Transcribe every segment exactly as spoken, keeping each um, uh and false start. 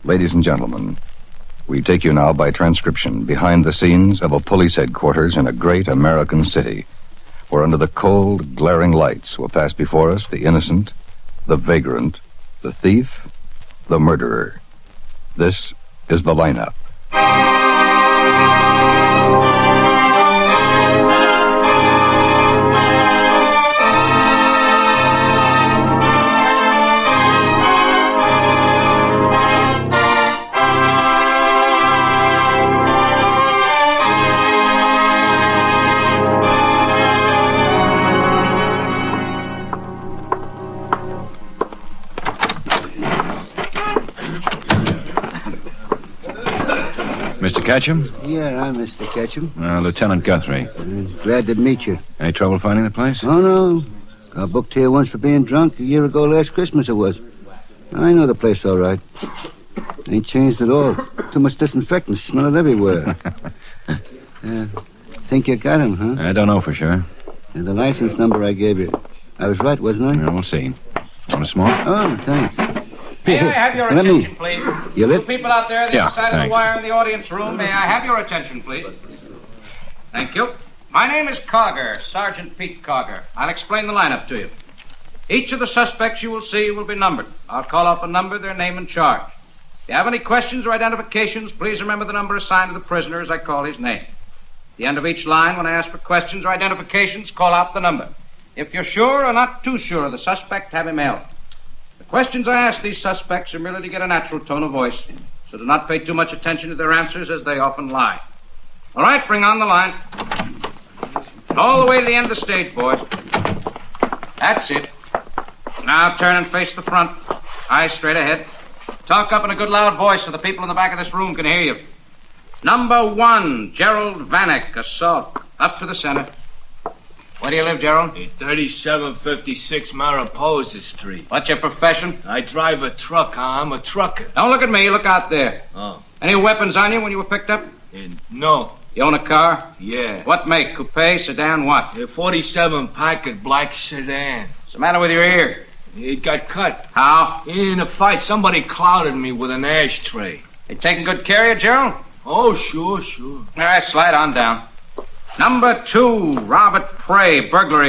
Ladies and gentlemen, we take you now by transcription behind the scenes of a police headquarters in a great American city, where under the cold, glaring lights will pass before us the innocent, the vagrant, the thief, the murderer. This is the lineup. Mister Ketchum? Yeah, I'm Mister Ketchum. Uh, Lieutenant Guthrie. Uh, glad to meet you. Any trouble finding the place? Oh, no. Got booked here once for being drunk. A year ago last Christmas it was. I know the place all right. Ain't changed at all. Too much disinfectant. Smell it everywhere. uh, think you got him, huh? I don't know for sure. And the license number I gave you. I was right, wasn't I? Yeah, we'll see. Want a smoke? Oh, thanks. May I have your Let attention, me. please? You lit? You people out there, the Yeah, other side of thanks. the wire in the audience room, may I have your attention, please? Thank you. My name is Cogger, Sergeant Pete Cogger. I'll explain the lineup to you. Each of the suspects you will see will be numbered. I'll call off a number, their name, and charge. If you have any questions or identifications, please remember the number assigned to the prisoner as I call his name. At the end of each line, when I ask for questions or identifications, call out the number. If you're sure or not too sure of the suspect, have him held. The questions I ask these suspects are merely to get a natural tone of voice, so do not pay too much attention to their answers, as they often lie. All right, bring on the line. All the way to the end of the stage, boys. That's it. Now turn and face the front. Eyes straight ahead. Talk up in a good loud voice so the people in the back of this room can hear you. Number one, Gerald Vanek, assault. Up to the center. Where do you live, Gerald? thirty-seven fifty-six Mariposa Street. What's your profession? I drive a truck. I'm a trucker. Don't look at me. Look out there. Oh. Any weapons on you when you were picked up? And no. You own a car? Yeah. What make? Coupe, sedan, what? A forty-seven Packard black sedan. What's the matter with your ear? It got cut. How? In a fight, somebody clouded me with an ashtray. They taking good care of you, Gerald? Oh, sure, sure. All right, slide on down. Number two, Robert Prey, burglary.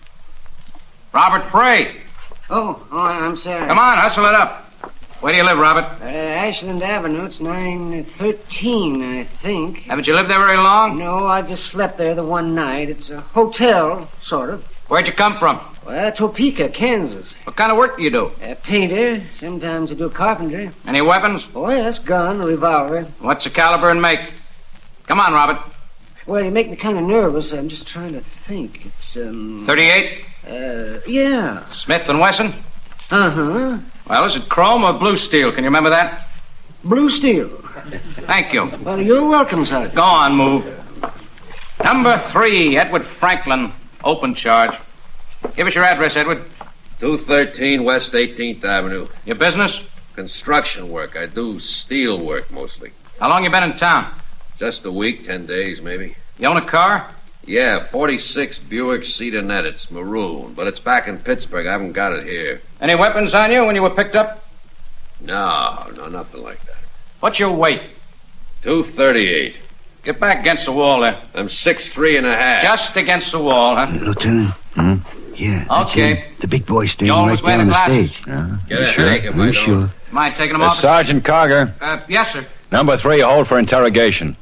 Robert Prey. Oh, oh, I'm sorry. Come on, hustle it up. Where do you live, Robert? Uh, Ashland Avenue. It's nine thirteen, I think. Haven't you lived there very long? No, I just slept there the one night. It's a hotel, sort of. Where'd you come from? Well, Topeka, Kansas. What kind of work do you do? A painter. Sometimes I do carpentry. Any weapons? Oh, yes, gun, revolver. What's the caliber and make? Come on, Robert. Well, you make me kind of nervous. I'm just trying to think. It's, um... thirty-eight? Uh, yeah. Smith and Wesson? Uh-huh. Well, is it chrome or blue steel? Can you remember that? Blue steel. Thank you. Well, you're welcome, Sergeant. Go on, move. Number three, Edward Franklin, open charge. Give us your address, Edward. two thirteen West eighteenth Avenue. Your business? Construction work. I do steel work mostly. How long you been in town? Just a week, ten days maybe. You own a car? Yeah, forty-six Buick Cedarnet. It's maroon, but it's back in Pittsburgh. I haven't got it here. Any weapons on you when you were picked up? No, no, nothing like that. What's your weight? two thirty-eight. Get back against the wall there. I'm six three and a half. Just against the wall, huh? Lieutenant? Hmm? Yeah. that's Okay. him. The big boy standing You always right there on wear the the glasses? stage. Yeah. Get You a sure? headache if I I'm don't. sure. Mind taking them Uh, off? Sergeant Cogger. Uh, yes, sir. Number three, hold for interrogation.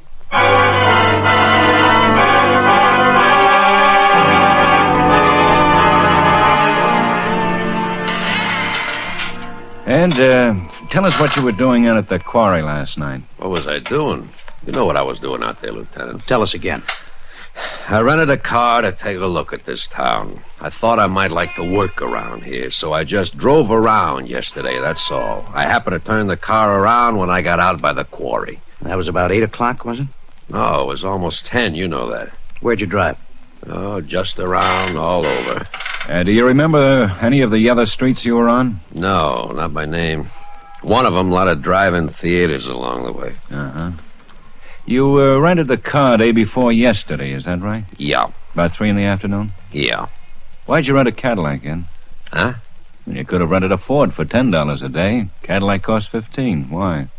And, uh, tell us what you were doing out at the quarry last night. What was I doing? You know what I was doing out there, Lieutenant. Tell us again. I rented a car to take a look at this town. I thought I might like to work around here, so I just drove around yesterday, that's all. I happened to turn the car around when I got out by the quarry. That was about eight o'clock, was it? No, it was almost ten, you know that. Where'd you drive? Oh, just around, all over. Uh, do you remember any of the other streets you were on? No, not by name. One of them, a lot of drive-in theaters along the way. Uh-huh. You uh, rented the car day before yesterday, is that right? Yeah, About three in the afternoon? yeah. Why'd you rent a Cadillac, then? Huh? You could have rented a Ford for ten dollars a day. Cadillac cost fifteen. Why?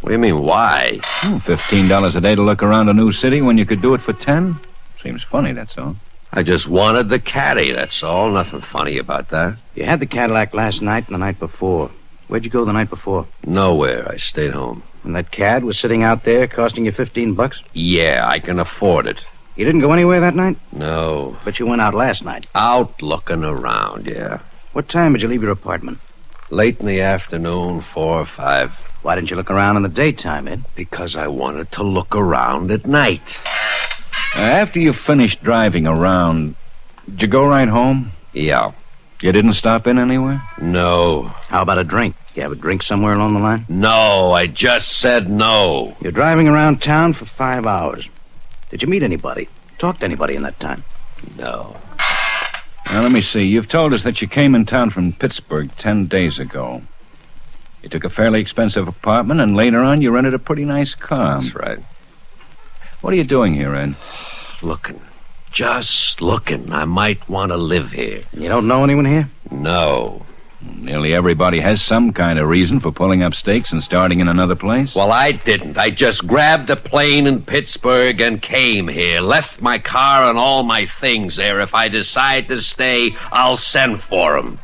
What do you mean, why? Oh, Fifteen dollars a day to look around a new city when you could do it for ten? Seems funny, that's all. I just wanted the caddy, that's all. Nothing funny about that. You had the Cadillac last night and the night before. Where'd you go the night before? Nowhere. I stayed home. And that cad was sitting out there costing you fifteen bucks? Yeah, I can afford it. You didn't go anywhere that night? No. But you went out last night. Out looking around, yeah. What time did you leave your apartment? Late in the afternoon, four or five. Why didn't you look around in the daytime, Ed? Because I wanted to look around at night. Uh, after you finished driving around, did you go right home? Yeah. You didn't stop in anywhere? No. How about a drink? You have a drink somewhere along the line? No, I just said no. You're driving around town for five hours. Did you meet anybody? Talk to anybody in that time? No. Now, let me see. You've told us that you came in town from Pittsburgh ten days ago. You took a fairly expensive apartment, and later on you rented a pretty nice car. That's right. What are you doing here, Ed? Looking. Just looking. I might want to live here. You don't know anyone here? No. Nearly everybody has some kind of reason for pulling up stakes and starting in another place. Well, I didn't. I just grabbed a plane in Pittsburgh and came here. Left my car and all my things there. If I decide to stay, I'll send for them.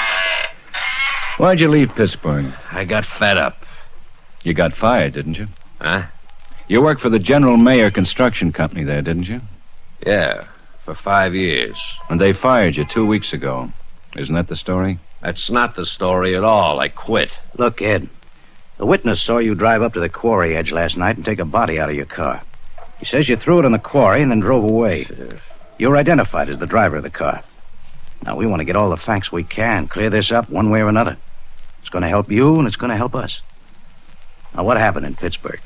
Why'd you leave Pittsburgh? I got fed up. You got fired, didn't you? Huh? You worked for the General Mayer Construction Company there, didn't you? Yeah, for five years. And they fired you two weeks ago. Isn't that the story? That's not the story at all. I quit. Look, Ed, the witness saw you drive up to the quarry edge last night and take a body out of your car. He says you threw it in the quarry and then drove away. You were identified as the driver of the car. Now, we want to get all the facts we can, clear this up one way or another. It's going to help you, and it's going to help us. Now, what happened in Pittsburgh?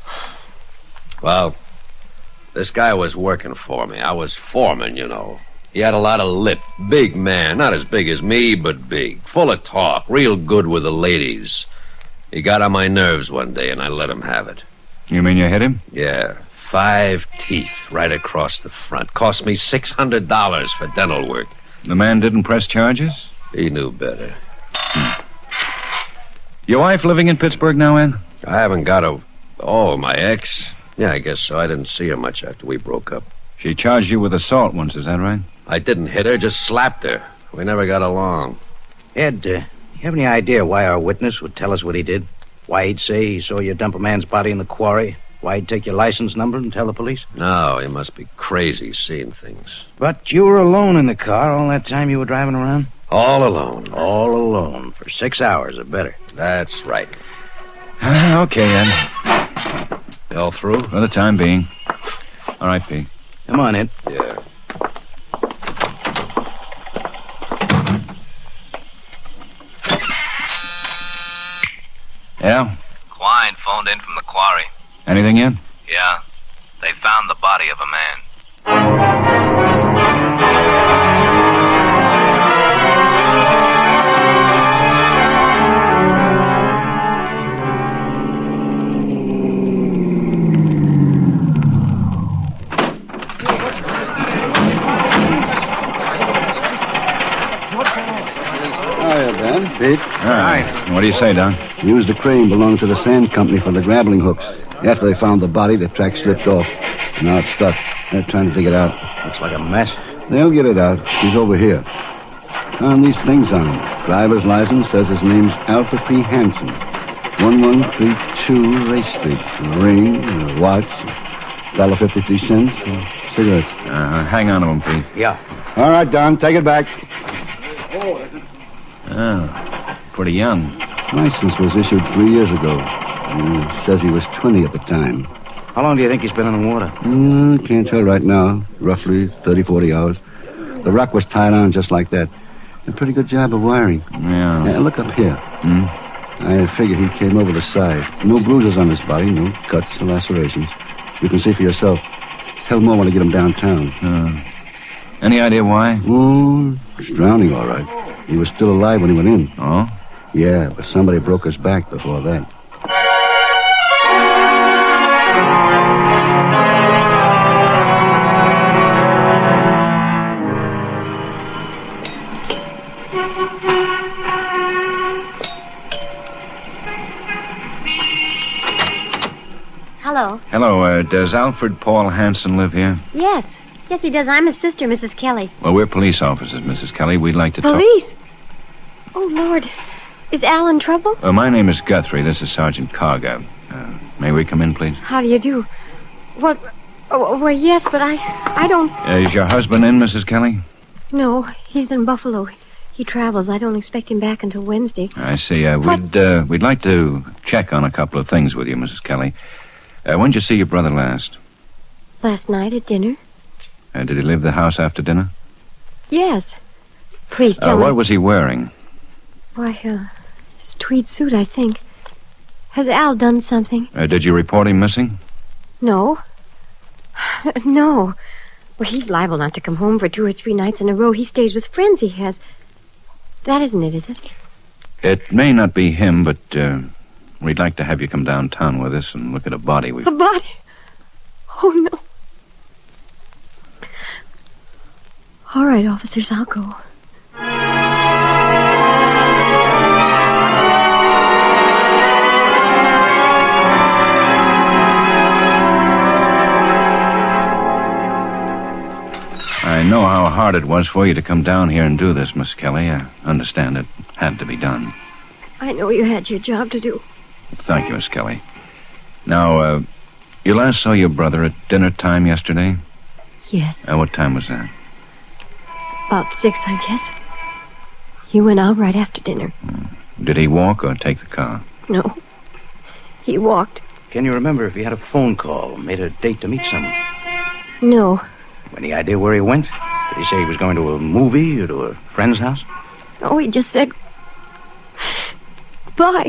Well, this guy was working for me. I was foreman, you know. He had a lot of lip. Big man. Not as big as me, but big. Full of talk. Real good with the ladies. He got on my nerves one day, and I let him have it. You mean you hit him? Yeah. Five teeth right across the front. Cost me six hundred dollars for dental work. The man didn't press charges? He knew better. Hmm. Your wife living in Pittsburgh now, Ed? I haven't got a... Oh, my ex? Yeah, I guess so. I didn't see her much after we broke up. She charged you with assault once, is that right? I didn't hit her, just slapped her. We never got along. Ed, uh, you have any idea why our witness would tell us what he did? Why he'd say he saw you dump a man's body in the quarry? Why he'd take your license number and tell the police? No, he must be crazy seeing things. But you were alone in the car all that time you were driving around? All alone. All alone, for six hours or better. That's right. Uh, okay, Ed. You all through? For the time being. All right, Pete. Come on, Ed. Yeah. Yeah? Quine phoned in from the quarry. Anything yet? Yeah. They found the body of a man. Hiya, Ben. Pete. All right. What do you say, Don? Used a crane belonging to the sand company for the grappling hooks. After they found the body, the track slipped off. Now it's stuck. They're trying to dig it out. Looks like a mess. They'll get it out. He's over here. Found these things on him. Driver's license says his name's Alfred P. Hansen. one one three two Race Street. A ring, a watch, one dollar fifty-three cents, cigarettes. Uh, hang on to him, Pete. Yeah. All right, Don, take it back. Oh, pretty young. License was issued three years ago. He says he was twenty at the time. How long do you think he's been in the water? Mm, can't tell right now. Roughly thirty, forty hours. The rock was tied on just like that. A pretty good job of wiring. Yeah. Yeah, look up here. Hmm? I figure he came over the side. No bruises on his body, no cuts or lacerations. You can see for yourself. Tell more when I get him downtown. Uh, any idea why? Oh, he's drowning, all right. He was still alive when he went in. Oh? Yeah, but somebody broke his back before that. Hello. Hello, uh, does Alfred Paul Hanson live here? Yes. Yes, he does. I'm his sister, Missus Kelly. Well, we're police officers, Missus Kelly. We'd like to talk... Police? Oh, Lord. Is Al in trouble? Uh, my name is Guthrie. This is Sergeant Carger. Uh, may we come in, please? How do you do? What? Oh, well, yes, but I... I don't... Uh, is your husband in, Missus Kelly? No, he's in Buffalo. He travels. I don't expect him back until Wednesday. I see. Uh, we'd, uh, we'd like to check on a couple of things with you, Missus Kelly. Uh, when did you see your brother last? Last night at dinner. Uh, did he leave the house after dinner? Yes. Please tell uh, me. What was he wearing? Why, uh, his tweed suit, I think. Has Al done something? Uh, did you report him missing? No. No. Well, he's liable not to come home for two or three nights in a row. He stays with friends he has. That isn't it, is it? It may not be him, but uh, we'd like to have you come downtown with us and look at a body we... A body? Oh, no. All right, officers, I'll go. I know how hard it was for you to come down here and do this, Miss Kelly. I understand it had to be done. I know you had your job to do. Thank you, Miss Kelly. Now, uh, you last saw your brother at dinner time yesterday? Yes. Uh, what time was that? About six, I guess. He went out right after dinner. Hmm. Did he walk or take the car? No. He walked. Can you remember if he had a phone call, made a date to meet someone? No. Any idea where he went? Did he say he was going to a movie or to a friend's house? No, he just said... Bye.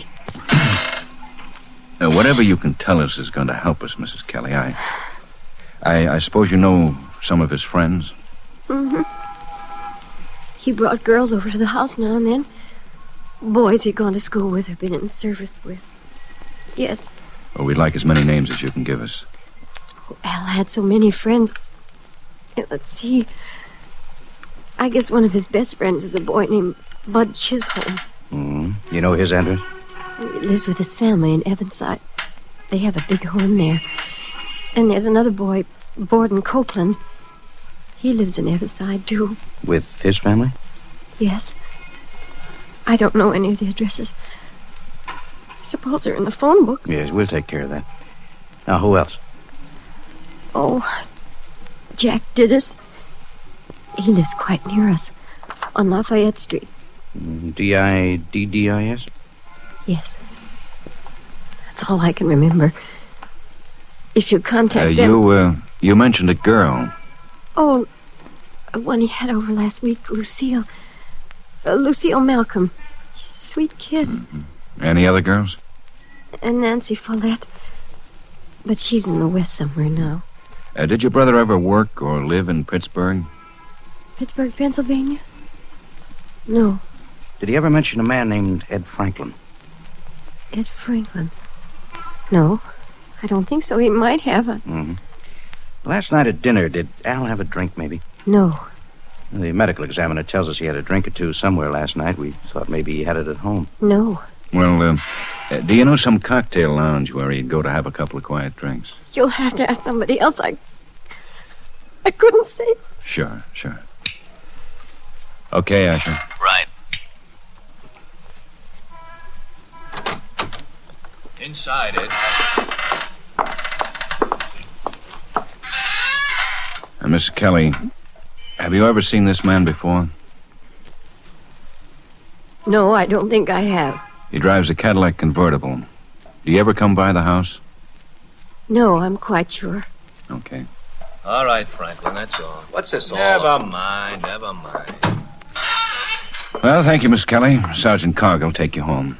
Uh, whatever you can tell us is going to help us, Missus Kelly. I, I, I suppose you know some of his friends? Mm-hmm. He brought girls over to the house now and then. Boys he'd gone to school with or been in service with. Yes. Well, we'd like as many names as you can give us. Oh, Al had so many friends. Let's see. I guess one of his best friends is a boy named Bud Chisholm. Mm. You know his address? He lives with his family in Evanside. They have a big home there. And there's another boy, Borden Copeland. He lives in Evanside, too. With his family? Yes. I don't know any of the addresses. I suppose they're in the phone book. Yes, we'll take care of that. Now, who else? Oh, Jack Didis. He lives quite near us, on Lafayette Street. D I D D I S? Yes. That's all I can remember. If you contact uh, them... You, uh, you mentioned a girl. Oh, one he had over last week, Lucille. Uh, Lucille Malcolm. Sweet kid. Mm-hmm. Any other girls? And Nancy Follette. But she's in the West somewhere now. Uh, did your brother ever work or live in Pittsburgh? Pittsburgh, Pennsylvania? No. Did he ever mention a man named Ed Franklin? Ed Franklin? No, I don't think so. He might have a... Mm-hmm. Last night at dinner, did Al have a drink, maybe? No. The medical examiner tells us he had a drink or two somewhere last night. We thought maybe he had it at home. No. Well, uh, uh, do you know some cocktail lounge where he'd go to have a couple of quiet drinks? You'll have to ask somebody else. I... I couldn't say. Sure, sure. Okay, Asher. Right. Inside, Ed. Uh, Miss Kelly, have you ever seen this man before? No, I don't think I have. He drives a Cadillac convertible. Do you ever come by the house? No, I'm quite sure. Okay. All right, Franklin, that's all. What's this all Never about? mind, never mind. Well, thank you, Miss Kelly. Sergeant Cargill will take you home.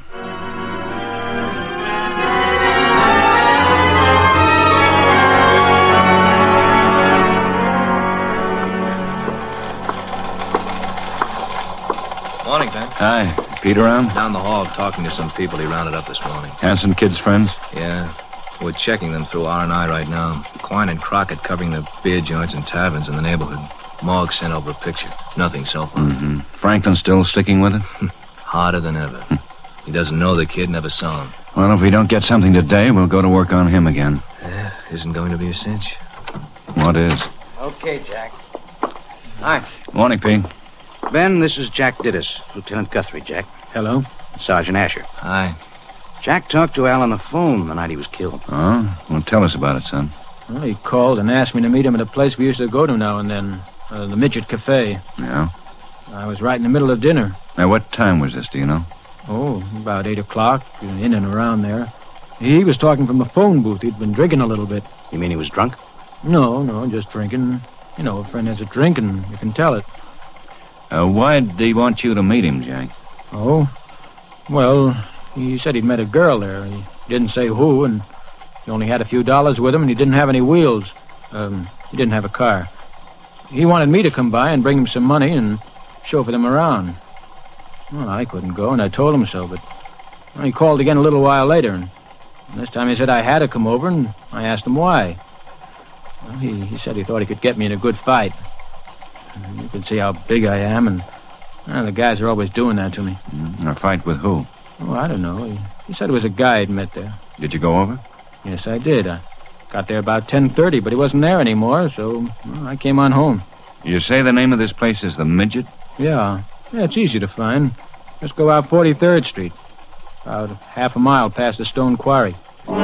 Morning, Ben. Hi. Pete around? Down the hall talking to some people he rounded up this morning. Hanson kid's friends? Yeah. We're checking them through R and I right now. Quine and Crockett covering the beer joints and taverns in the neighborhood. Morg sent over a picture. Nothing so far. Mm-hmm. Franklin still sticking with it? Harder than ever. He doesn't know the kid, never saw him. Well, if we don't get something today, we'll go to work on him again. Yeah, isn't going to be a cinch. What is? Okay, Jack. Hi. Morning, Pete. Ben, this is Jack Dittus, Lieutenant Guthrie, Jack. Hello. Sergeant Asher. Hi. Jack talked to Al on the phone the night he was killed. Oh? Well, tell us about it, son. Well, he called and asked me to meet him at a place we used to go to now and then, uh, the Midget Cafe. Yeah? I was right in the middle of dinner. Now, what time was this, do you know? Oh, about eight o'clock, in and around there. He was talking from the phone booth. He'd been drinking a little bit. You mean he was drunk? No, no, just drinking. You know, a friend has a drink and you can tell it. Uh, why did he want you to meet him, Jack? Oh? Well, he said he'd met a girl there. He didn't say who, and he only had a few dollars with him, and he didn't have any wheels. Um, he didn't have a car. He wanted me to come by and bring him some money and chauffeur them around. Well, I couldn't go, and I told him so, but well, he called again a little while later, and this time he said I had to come over, and I asked him why. Well, he, he said he thought he could get me in a good fight. And you can see how big I am, and well, the guys are always doing that to me. Mm, a fight with who? Oh, I don't know. He, he said it was a guy I'd met there. Did you go over? Yes, I did. I got there about ten thirty, but he wasn't there anymore, so well, I came on home. You say the name of this place is the Midget? Yeah. Yeah, it's easy to find. Just go out forty-third Street. About half a mile past the Stone Quarry.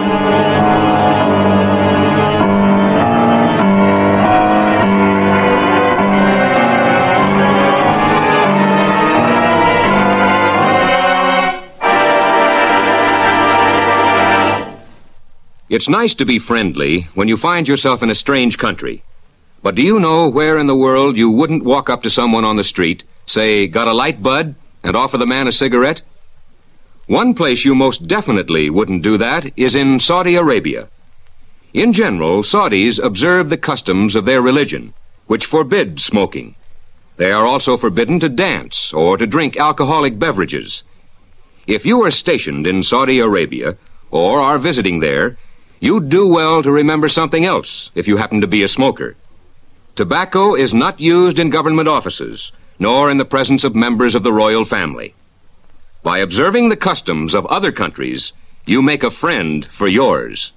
It's nice to be friendly when you find yourself in a strange country. But do you know where in the world you wouldn't walk up to someone on the street, say, got a light, bud, and offer the man a cigarette? One place you most definitely wouldn't do that is in Saudi Arabia. In general, Saudis observe the customs of their religion, which forbid smoking. They are also forbidden to dance or to drink alcoholic beverages. If you are stationed in Saudi Arabia or are visiting there, you'd do well to remember something else if you happen to be a smoker. Tobacco is not used in government offices, nor in the presence of members of the royal family. By observing the customs of other countries, you make a friend for yours.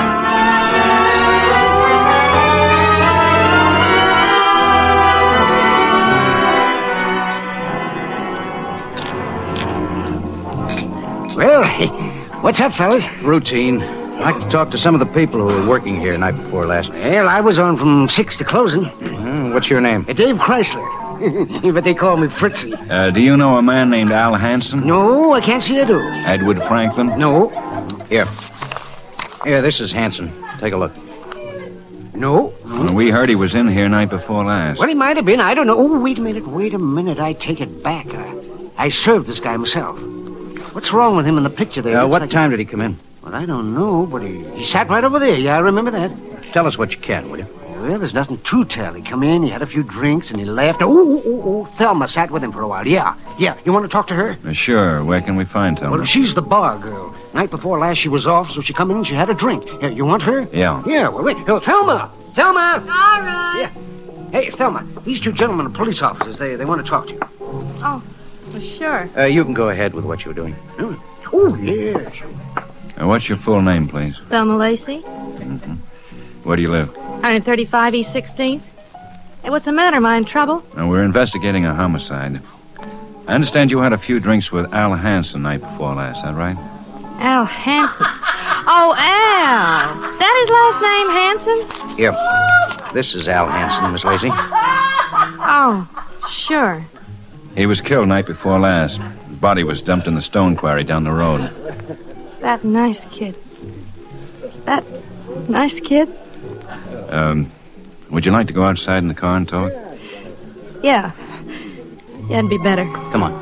Well, what's up, fellas? Routine. I'd like to talk to some of the people who were working here night before last. Well, I was on from six to closing. Uh, what's your name? Uh, Dave Chrysler. But they call me Fritzy. Uh, do you know a man named Al Hansen? No, I can't see I do. Edward Franklin? No. Here. Here, this is Hansen. Take a look. No. Well, we heard he was in here night before last. Well, he might have been. I don't know. Oh, wait a minute. Wait a minute. I take it back. I, I served this guy myself. What's wrong with him in the picture there? Uh, Looks what like time he... did he come in? Well, I don't know, but he, he sat right over there. Yeah, I remember that. Tell us what you can, will you? Well, there's nothing to tell. He come in, he had a few drinks, and he left. Oh, oh, oh, oh. Thelma sat with him for a while. Yeah, yeah. You want to talk to her? Uh, sure. Where can we find Thelma? Well, she's the bar girl. Night before last, she was off, so she come in and she had a drink. Yeah, you want her? Yeah. Yeah, well, wait. Oh, Thelma! Thelma! All right. Yeah. Hey, Thelma, these two gentlemen are police officers. They, they want to talk to you. Oh, well, sure. Uh, you can go ahead with what you were doing. Hmm. Oh, yeah, sure. Uh, what's your full name, please? Thelma Lacey, Mm-hmm. Where do you live? one thirty-five East sixteenth. Hey, what's the matter? Am I in trouble? Uh, we're investigating a homicide. I understand you had a few drinks with Al Hansen night before last, is that right? Al Hansen. Oh, Al. Is that his last name, Hansen? Here. This is Al Hansen, Miss Lacey. Oh, sure. He was killed night before last. His body was dumped in the stone quarry down the road. That nice kid. That nice kid? Um, would you like to go outside in the car and talk? Yeah. Yeah, it'd be better. Come on.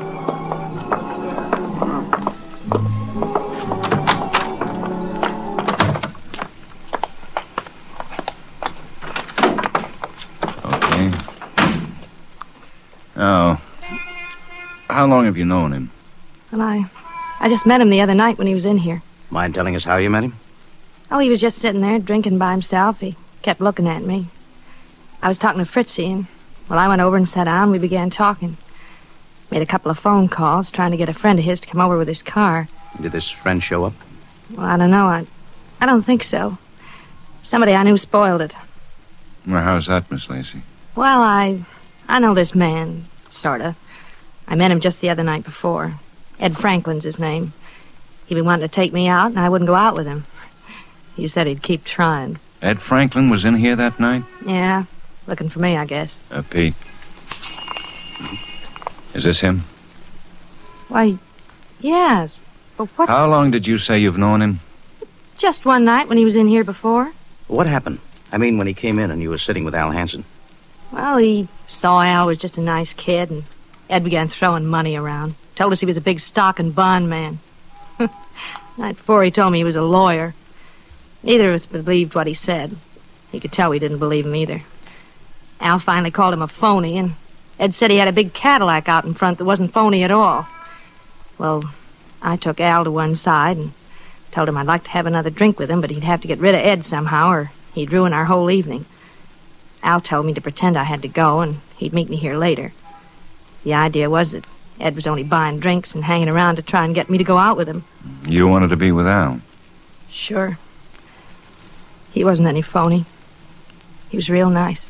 Okay. Oh. How long have you known him? Well, I... I just met him the other night when he was in here. Mind telling us how you met him? Oh, he was just sitting there drinking by himself. He kept looking at me. I was talking to Fritzy, and, well, I went over and sat down. We began talking. Made a couple of phone calls, trying to get a friend of his to come over with his car. Did this friend show up? Well, I don't know. I, I don't think so. Somebody I knew spoiled it. Well, how's that, Miss Lacey? Well, I... I know this man, sorta. I met him just the other night before. Ed Franklin's his name. He'd been wanting to take me out, and I wouldn't go out with him. He said he'd keep trying. Ed Franklin was in here that night? Yeah, looking for me, I guess. Uh, Pete. Is this him? Why, yes. But what... How long did you say you've known him? Just one night when he was in here before. What happened? I mean, when he came in and you were sitting with Al Hansen. Well, he saw Al was just a nice kid, and Ed began throwing money around. Told us he was a big stock and bond man. Night before, he told me he was a lawyer. Neither of us believed what he said. He could tell we didn't believe him either. Al finally called him a phony, and Ed said he had a big Cadillac out in front that wasn't phony at all. Well, I took Al to one side and told him I'd like to have another drink with him, but he'd have to get rid of Ed somehow, or he'd ruin our whole evening. Al told me to pretend I had to go, and he'd meet me here later. The idea was that Ed was only buying drinks and hanging around to try and get me to go out with him. You wanted to be with Al? Sure. He wasn't any phony. He was real nice.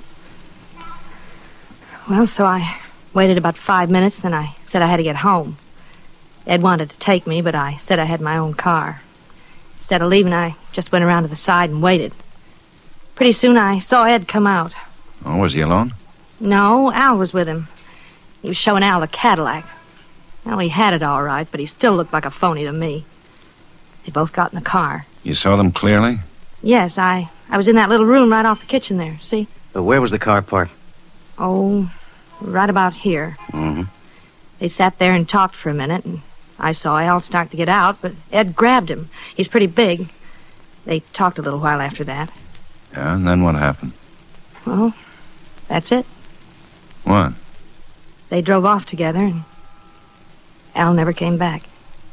Well, so I waited about five minutes, then I said I had to get home. Ed wanted to take me, but I said I had my own car. Instead of leaving, I just went around to the side and waited. Pretty soon I saw Ed come out. Oh, was he alone? No, Al was with him. He was showing Al the Cadillac. Well, he had it all right, but he still looked like a phony to me. They both got in the car. You saw them clearly? Yes, I, I was in that little room right off the kitchen there, see? Uh, where was the car parked? Oh, right about here. Mm-hmm. They sat there and talked for a minute, and I saw Al start to get out, but Ed grabbed him. He's pretty big. They talked a little while after that. Yeah, and then what happened? Well, that's it. What? They drove off together, and Al never came back.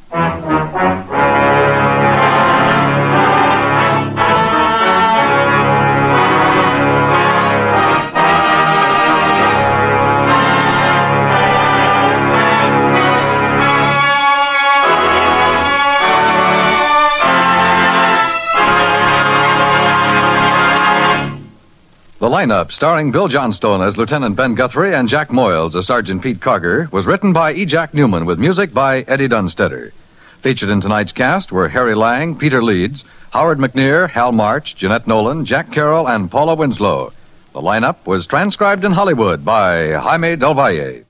The lineup, starring Bill Johnstone as Lieutenant Ben Guthrie and Jack Moyles as Sergeant Pete Carger, was written by E. Jack Newman with music by Eddie Dunstetter. Featured in tonight's cast were Harry Lang, Peter Leeds, Howard McNear, Hal March, Jeanette Nolan, Jack Carroll, and Paula Winslow. The lineup was transcribed in Hollywood by Jaime Del Valle.